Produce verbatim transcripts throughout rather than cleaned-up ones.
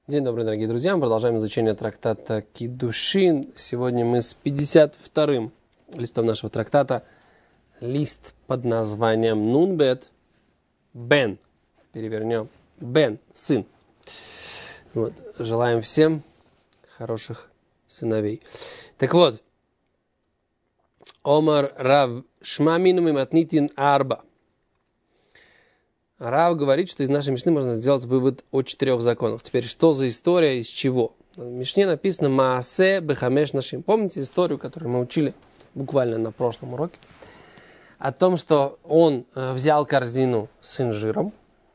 День добрый, дорогие друзья. Мы продолжаем изучение трактата Кидушин. Сегодня мы с пятьдесят вторым листом нашего трактата. Лист под названием Нунбет Бен. Перевернем. Бен. Сын. Вот. Желаем всем хороших сыновей. Так вот. Омар Рав Шмамину Миматнитин Арба. Рав говорит, что из нашей Мишны можно сделать вывод о четырех законах. Теперь, что за история, из чего? В Мишне написано «Маасе бехамеш нашим». Помните историю, которую мы учили буквально на прошлом уроке? О том, что он взял корзину с инжиром,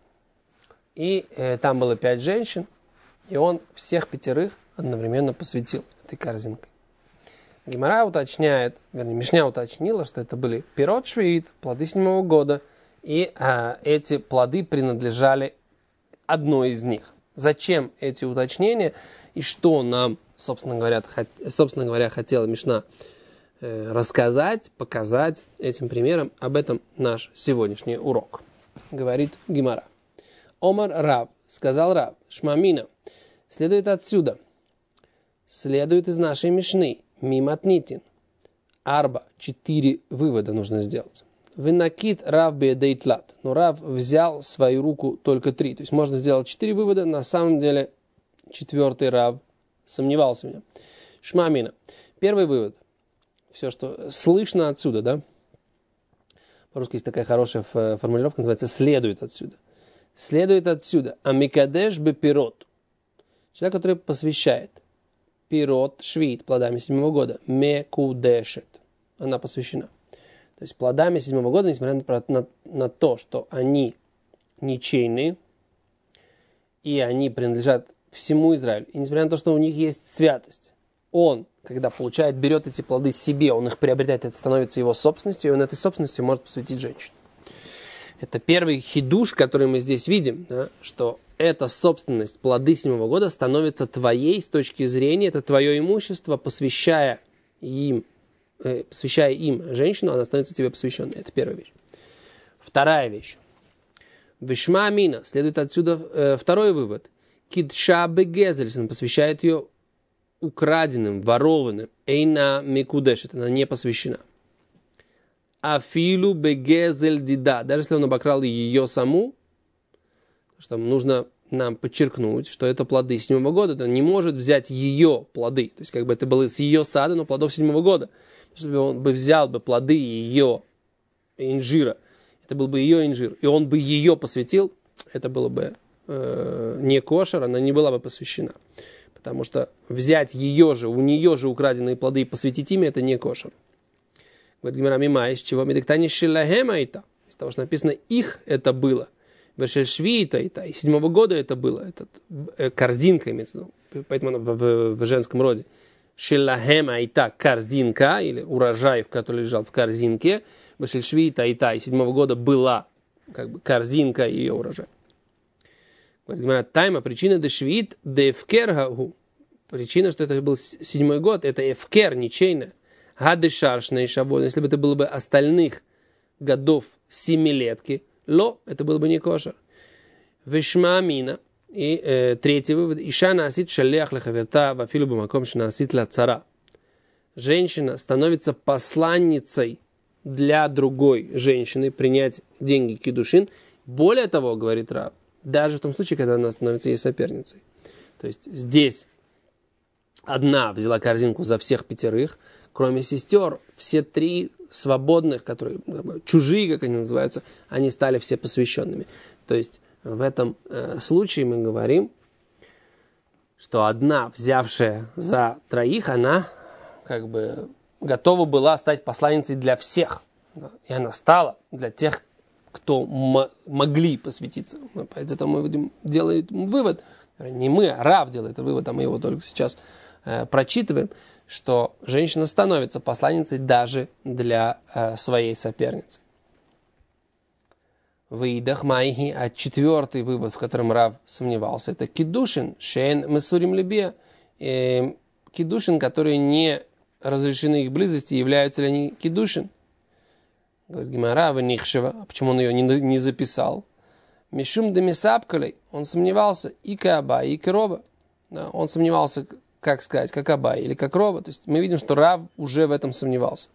и э, там было пять женщин, и он всех пятерых одновременно посвятил этой корзинкой. Гемара уточняет, вернее, Мишня уточнила, что это были пирот швеит, плоды седьмого года, и а, эти плоды принадлежали одной из них. Зачем эти уточнения и что нам, собственно говоря, хот, собственно говоря хотела Мишна э, рассказать, показать этим примером, об этом наш сегодняшний урок. Говорит Гемара. Омар Рав, сказал Рав, Шмамина, следует отсюда, следует из нашей Мишны, Миматнитин, Арба, четыре вывода нужно сделать. Винакит Рав беедейтлат. Но Рав взял в свою руку только три. То есть можно сделать четыре вывода. На самом деле четвертый Рав сомневался в нем. Шмамина. Первый вывод. Все, что слышно отсюда, да? По-русски есть такая хорошая формулировка, называется «следует отсюда». Следует отсюда. Амикадеш бепирот. Человек, который посвящает. Пирот швид, плодами седьмого года. Мекудешет. Она посвящена. То есть плодами седьмого года, несмотря на, на, на то, что они ничейные, и они принадлежат всему Израилю, и несмотря на то, что у них есть святость, он, когда получает, берет эти плоды себе, он их приобретает, это становится его собственностью, и он этой собственностью может посвятить женщине. Это первый хидуш, который мы здесь видим, да, что эта собственность, плоды седьмого года, становится твоей с точки зрения, это твое имущество, посвящая им, посвящая им женщину, она становится тебе посвященной. Это первая вещь. Вторая вещь. Вишма амина. Следует отсюда э, второй вывод. Кидша бегезель. Он посвящает ее украденным, ворованным. Эйна микудешет. Она не посвящена. Афилу бегезель дида. Даже если он обокрал ее саму, что нужно нам подчеркнуть, что это плоды седьмого года. Он не может взять ее плоды. То есть как бы это было с ее сада, но плодов седьмого года. Если он бы взял бы плоды ее инжира, это был бы ее инжир, и он бы ее посвятил, это было бы э, не кошер, она не была бы посвящена. Потому что взять ее же, у нее же украденные плоды и посвятить ими, это не кошер. Говорит Гемара, мима, из чего? Медиктани шилахема это. Из того, что написано, их это было. Вешельшвита это. И седьмого года это было. Это э, корзинка имеется в виду. Поэтому она в, в, в женском роде. Шилахема айта корзинка, или урожай, который лежал в корзинке. Башельшвита айта, и седьмого года была как бы корзинка и ее урожай. Говорит, тайма, причина дешвит дефкергагу. Причина, что это был седьмой год, это эфкер, ничейно. Гадешаршный шавон, если бы это было бы остальных годов семилетки, ло, это было бы не кошер. Вишмамина. И э, третий вывод. Иша насит шалях лехаверта вафилу бамаком шнасит ла цара. Женщина становится посланницей для другой женщины принять деньги кидушин. Более того, говорит Рав, даже в том случае, когда она становится ей соперницей. То есть здесь одна взяла корзинку за всех пятерых, кроме сестер, все три свободных, которые чужие, как они называются, они стали все посвященными. То есть в этом э, случае мы говорим, что одна, взявшая за троих, она как бы готова была стать посланницей для всех. Да? И она стала для тех, кто м- могли посвятиться. Поэтому мы делаем вывод, не мы, а Рав делает вывод, а мы его только сейчас э, прочитываем, что женщина становится посланницей даже для э, своей соперницы. Выидах майхи, а четвертый вывод, в котором Рав сомневался, это кидушин, шейн месурим либе. Кидушин, которые не разрешены их близости, являются ли они кидушин? Говорит Гемара, венихшева, а почему он ее не, не записал? Мишум демисапкалей, он сомневался, и кааба, и кероба. Да, он сомневался, как сказать, как Абай или как Рова. То есть мы видим, что Рав уже в этом сомневался.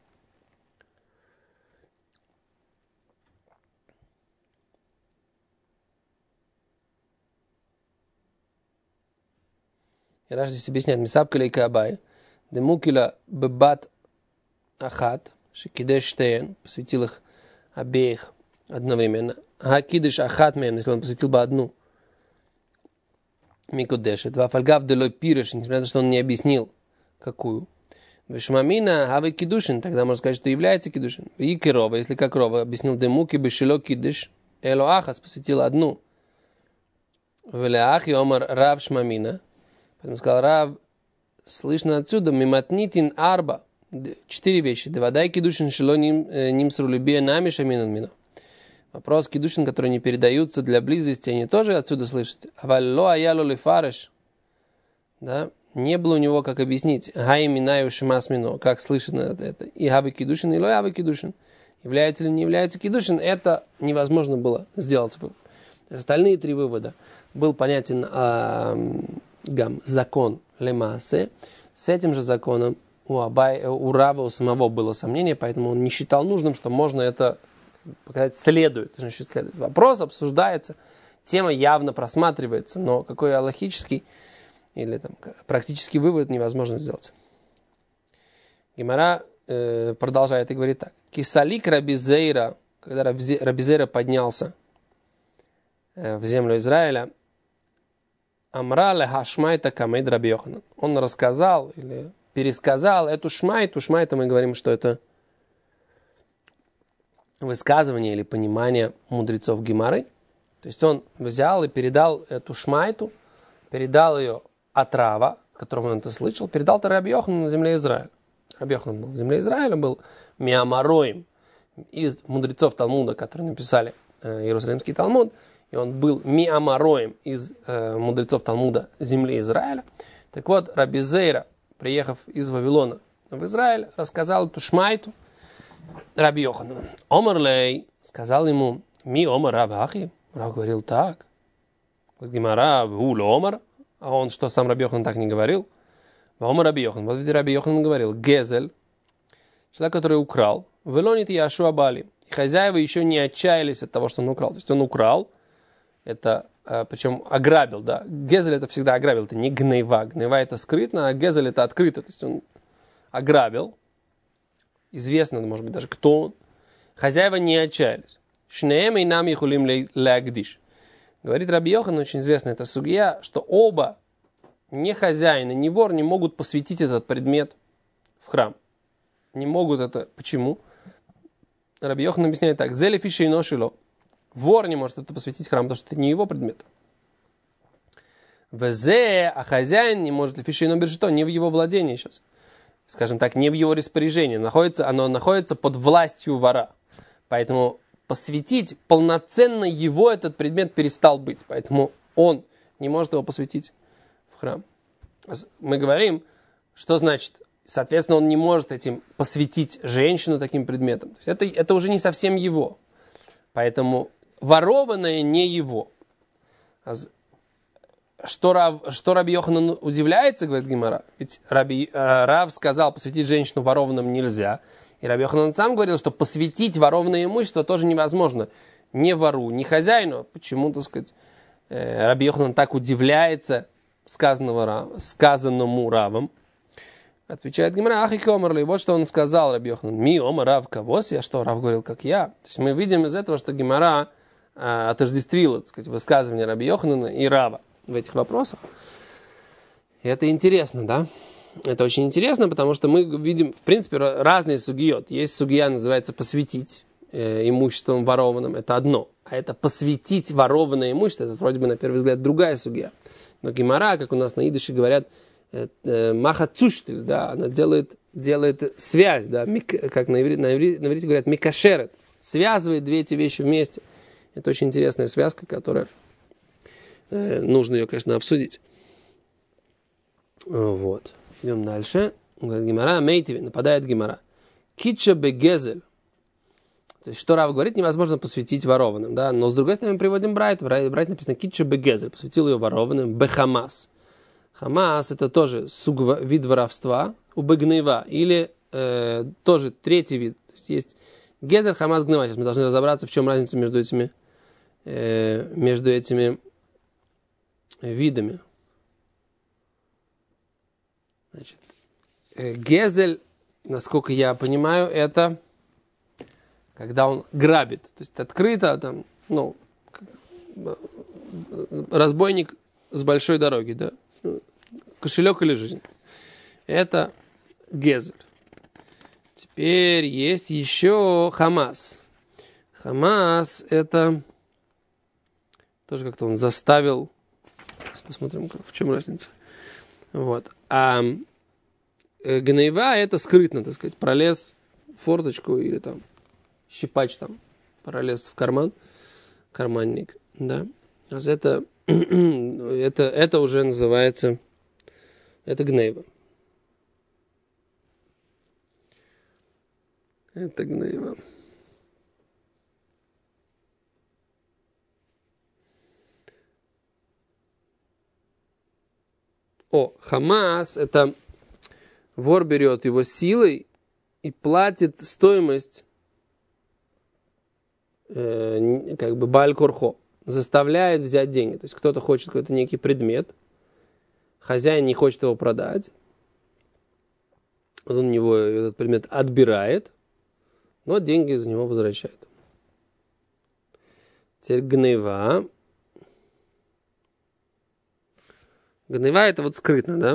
И Раш здесь объясняет, Мисабка лейка Абай, демукила бебат ахат, шекидеш штейн, посвятил их обеих одновременно. Хакидеш ахат мем, если он посвятил бы одну. Микудешет. Вафальгав делой пиреш, несмотря на то, что он не объяснил, какую. Вишмамина хавы кидушин, тогда можно сказать, что является кидушин. И кирова, если как Рова объяснил демуки бешило кидеш, эло ахас, посвятил одну. Велеахи омар рав шмамина. Поэтому сказал Рав, слышно отсюда, миматнитин арба, четыре вещи. Девадай кидушин шило нимсру любия нами шаминан мина. Вопрос кидушин, которые не передаются для близости, они тоже отсюда слышат. Авалло аяло лифареш. Да, не было у него, как объяснить. Гай минаю шимас мино, как слышно это. И хавы кидушин, и ло хавы кидушин. Является или не является кидушин, это невозможно было сделать. Остальные три вывода. Был понятен а, гам, закон лемаасе. С этим же законом у, Абай, у Рава, у самого было сомнение, поэтому он не считал нужным, что можно это показать следует. Значит, следует. Вопрос обсуждается, тема явно просматривается, но какой аллахический или там, практический вывод невозможно сделать. Гемара э, продолжает и говорит так. Кисалик Рабизейра, когда Рабизейра поднялся э, в землю Израиля, Амрале Хашмайта Камейд Раби Йоханан. Он рассказал или пересказал эту шмайту. Шмайта мы говорим, что это высказывание или понимание мудрецов Гемары. То есть он взял и передал эту шмайту, передал ее от Рава, которого он это слышал, передал это Раби Йоханану на земле Израиля. Раби Йоханан был в земле Израиля, был Миамароим из мудрецов Талмуда, которые написали э, Иерусалимский Талмуд. И он был Миамароем из э, мудрецов Талмуда земли Израиля. Так вот, Раби Зейра, приехав из Вавилона в Израиль, рассказал эту шмайту Раби Йоханану. Омарлей сказал ему, ми омар Рав Ахи. Рав говорил так. Гемара вуль омар. А он что, сам Раби Йоханан так не говорил? Омар Раби Йоханан. Вот ведь Раби Йоханан говорил. Гезель, человек, который украл. Велонит Яшуа Бали. И хозяева еще не отчаялись от того, что он украл. То есть он украл. Это, причем ограбил, да. Гезель это всегда ограбил, это не гнева. Гнева это скрытно, а гезель это открыто. То есть он ограбил. Известно, может быть, даже кто он. Хозяева не отчаялись. Шнеем и нам ихулим лягдиш. Говорит Раби Йохан, очень известная эта сугья, что оба, ни хозяин и ни вор, не могут посвятить этот предмет в храм. Не могут это. Почему? Раби Йохан объясняет так. Зели фиши и ношило. Вор не может это посвятить храм, потому что это не его предмет. Везе, а хозяин не может фиши и нобершито, не в его владении сейчас. Скажем так, не в его распоряжении. Находится, оно находится под властью вора. Поэтому посвятить полноценно его этот предмет перестал быть. Поэтому он не может его посвятить в храм. Мы говорим, что значит, соответственно, он не может этим посвятить женщину таким предметом. Это, это уже не совсем его. Поэтому ворованное не его. Что, Рав, что Раби Йоханан удивляется, говорит Гемара, ведь Раби, Рав сказал, посвятить женщину ворованным нельзя. И Раби Йоханан сам говорил, что посвятить ворованное имущество тоже невозможно. Не вору, не хозяину. Почему, так сказать, Раби Йоханан так удивляется сказанного, сказанному Равом? Отвечает Гемара, ах и комарли. Вот что он сказал, Раби Йоханан. Ми ома Рав кавос, я что, Рав говорил, как я. То есть мы видим из этого, что Гемара а, отождествила, так сказать, высказывание Раби Йоханана и Рава в этих вопросах. И это интересно, да? Это очень интересно, потому что мы видим, в принципе, разные сугиот. Есть сугия, называется посвятить э, имуществом ворованным, это одно. А это посвятить ворованное имущество, это вроде бы на первый взгляд другая сугия. Но Гемара, как у нас на идыше говорят, э, э, маха цуштель, да, она делает, делает связь, да, мик, как на иврите, на, иврите, на иврите говорят, микашерет, связывает две эти вещи вместе. Это очень интересная связка, которая э, нужно ее, конечно, обсудить. Вот. Идем дальше. Говорит Гемара, мейтиви, нападает Гемара. Китча бегезель. То есть, что Рав говорит, невозможно посвятить ворованным, да, но с другой стороны мы приводим брайт, в брайт написано китча бегезель, посвятил ее ворованным, бехамас. Хамас это тоже суг, вид воровства, убегнева, или э, тоже третий вид. То есть есть гезель, хамас, гнева. Сейчас мы должны разобраться, в чем разница между этими, э, между этими видами. Значит, э, гезель, насколько я понимаю, это когда он грабит. То есть открыто, там, ну, разбойник с большой дороги, да? Кошелек или жизнь. Это гезель. Теперь есть еще хамас. Хамас это тоже как-то он заставил. Посмотрим, в чем разница. Вот. А гнева это скрытно, так сказать, пролез в форточку или там щипач там пролез в карман, карманник, да. Это, это, это уже называется, это гнева. Это гнева. О, хамас, это вор берет его силой и платит стоимость э, как бы баль-корхо, заставляет взять деньги. То есть кто-то хочет какой-то некий предмет, хозяин не хочет его продать, он у него этот предмет отбирает, но деньги за него возвращает. Теперь гнева. Гнева это вот скрытно, да?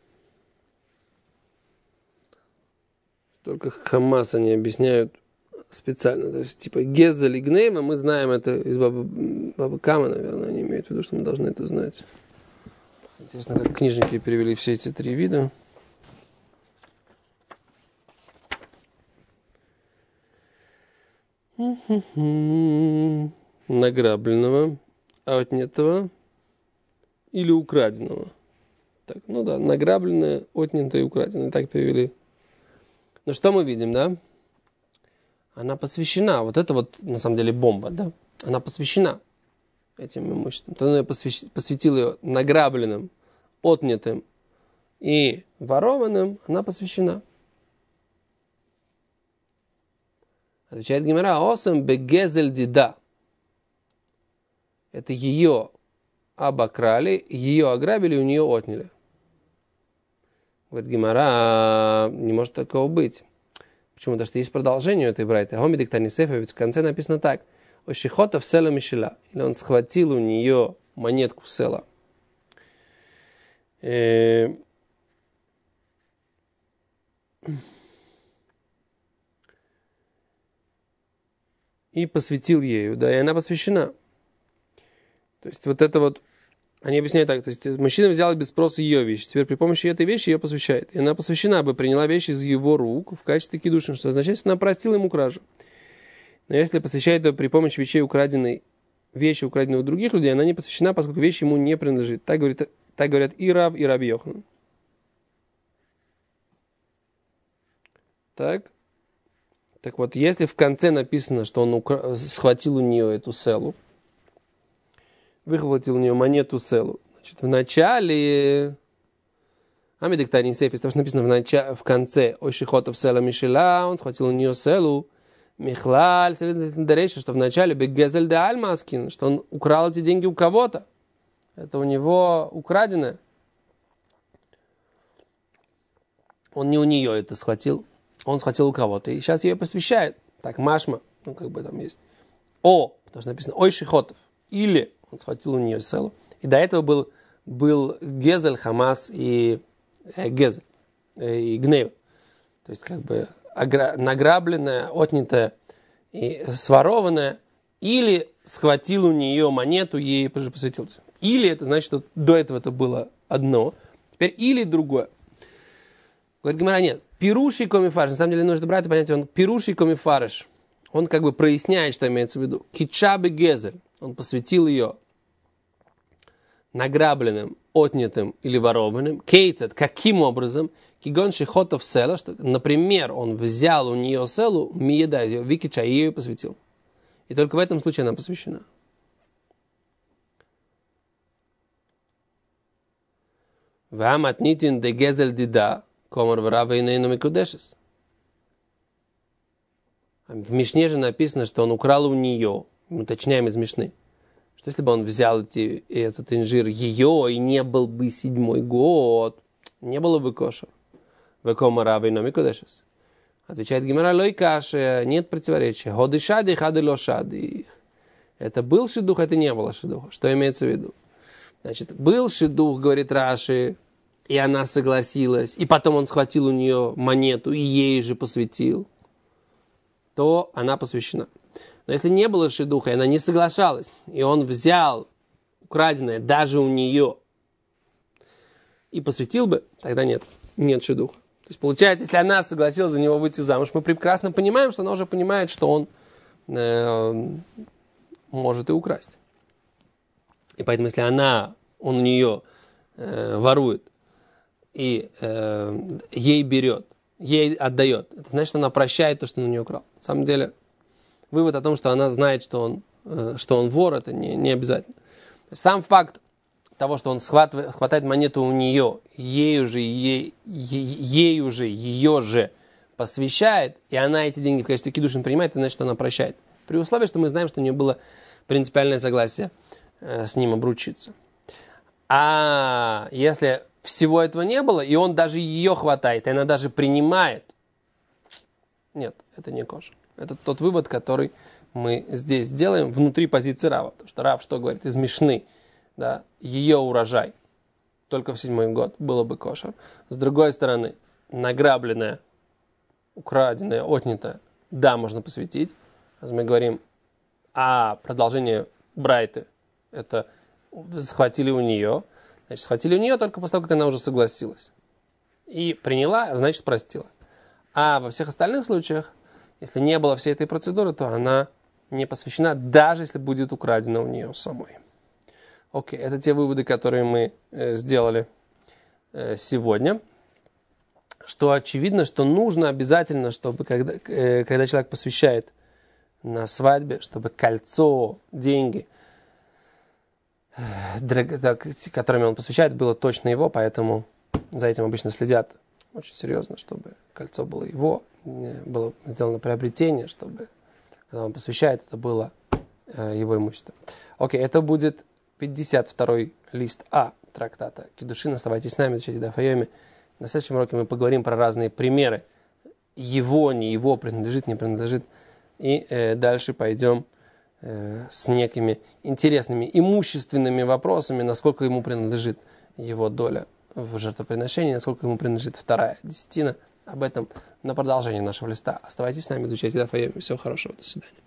Только хамас они объясняют специально. То есть, типа, гезель и гнева, мы знаем это из Бабы, Бабы Кама, наверное, они имеют в виду, что мы должны это знать. Интересно, как книжники перевели все эти три вида. Награбленного, отнятого или украденного. Так, ну да, награбленное, отнятое и украденное. Так перевели. Ну что мы видим, да? Она посвящена. Вот это вот, на самом деле, бомба, да? Она посвящена этим имуществам. То он посвятил ее награбленным, отнятым и ворованным. Она посвящена. Отвечает Гемара, осам бегезель дида. Это ее обокрали, ее ограбили, у нее отняли. Говорит Гемара, не может такого быть. Почему? Потому что есть продолжение этой брайты. Гомидик Танисефа, ведь в конце написано так. Ошихота в села Мишела. Или он схватил у нее монетку села. И посвятил ею, да, и она посвящена. То есть вот это вот, они объясняют так, то есть мужчина взял без спроса ее вещь, теперь при помощи этой вещи ее посвящает. И она посвящена бы, приняла вещь из его рук в качестве кидушин, что означает, что она простила ему кражу. Но если посвящает ее при помощи вещей украденной, вещи, украденной у других людей, она не посвящена, поскольку вещь ему не принадлежит. Так, говорит, так говорят и Рав, и Раби Йоханан. Так. Так вот, если в конце написано, что он укра... схватил у нее эту селу, выхватил у нее монету селу, значит, в начале... Амидик Танисеф, из того, что написано в, начале, в конце Ошихотов села Мишела, он схватил у нее селу, Михлаль, что в начале Бегезель де Альмаскин, что он украл эти деньги у кого-то. Это у него украденное. Он не у нее это схватил, он схватил у кого-то. И сейчас ее посвящает. Так, Машма, ну как бы там есть. О, потому что написано Ой Шихотов. Или он схватил у нее селу. И до этого был, был Гезель, Хамас и э, Гезель, э, и Гнев. То есть как бы награбленное, отнятое и сворованное, или схватил у нее монету, ей посвятил. Или это значит, что до этого это было одно, теперь или другое. Говорит Гемара, нет, пируши комифарш, на самом деле нужно брать это понятие, он пируши комифарш, он как бы проясняет, что имеется в виду. Кичабы гезель, он посвятил ее награбленным, отнятым или ворованным. Кейцет, каким образом? Кигон шихотов села, что, например, он взял у нее селу, миеда, ее викича, и ее посвятил. И только в этом случае она посвящена. Ваматнитин де гезель дида, комар врава инейну микудешес. В Мишне же написано, что он украл у нее, мы уточняем из Мишны, что если бы он взял эти, этот инжир ее и не был бы седьмой год, не было бы кошер. Векомара инейну микудешес. Отвечает Гемара, лой каши, нет противоречия. Ходы шады, хады ло шады. Это был шидух, это не было шидуха. Что имеется в виду? Значит, был шидух, говорит Раши, и она согласилась, и потом он схватил у нее монету и ей же посвятил, то она посвящена. Но если не было шидуха, и она не соглашалась, и он взял украденное даже у нее и посвятил бы, тогда нет, нет шидуха. То есть, получается, если она согласилась за него выйти замуж, мы прекрасно понимаем, что она уже понимает, что он э, может и украсть. И поэтому, если она, он у нее э, ворует и э, ей берет, ей отдает, это значит, что она прощает то, что он у нее украл. На самом деле, вывод о том, что она знает, что он, э, что он вор, это не, не обязательно. Сам факт того, что он схватывает, хватает монету у нее, ею же, ей, ею же, ее же посвящает, и она эти деньги в качестве кидушин принимает, это значит, что она прощает. При условии, что мы знаем, что у нее было принципиальное согласие э, с ним обручиться. А если всего этого не было, и он даже ее хватает, и она даже принимает, нет, это не кошер. Это тот вывод, который мы здесь делаем внутри позиции Рава. Потому что Рав что говорит? Из Мишны. Да, ее урожай только в седьмой год было бы кошер. С другой стороны, награбленное, украденное, отнятое, да, можно посвятить. Мы говорим, а продолжение Брайты, это схватили у нее. Значит, схватили у нее только после того, как она уже согласилась. И приняла, значит, простила. А во всех остальных случаях, если не было всей этой процедуры, то она не посвящена, даже если будет украдена у нее самой. Окей, это те выводы, которые мы э, сделали э, сегодня. Что очевидно, что нужно обязательно, чтобы когда, э, когда человек посвящает на свадьбе, чтобы кольцо, деньги, э, драг, так, которыми он посвящает, было точно его, поэтому за этим обычно следят очень серьезно, чтобы кольцо было его, было сделано приобретение, чтобы когда он посвящает, это было э, его имущество. Окей, это будет пятьдесят второй лист А трактата Кидушин. Оставайтесь с нами, изучайте Даф Йоми. На следующем уроке мы поговорим про разные примеры. Его, не его, принадлежит, не принадлежит. И э, дальше пойдем э, с некими интересными имущественными вопросами, насколько ему принадлежит его доля в жертвоприношении, насколько ему принадлежит вторая десятина. Об этом на продолжение нашего листа. Оставайтесь с нами, изучайте Даф Йоми. Всего хорошего, до свидания.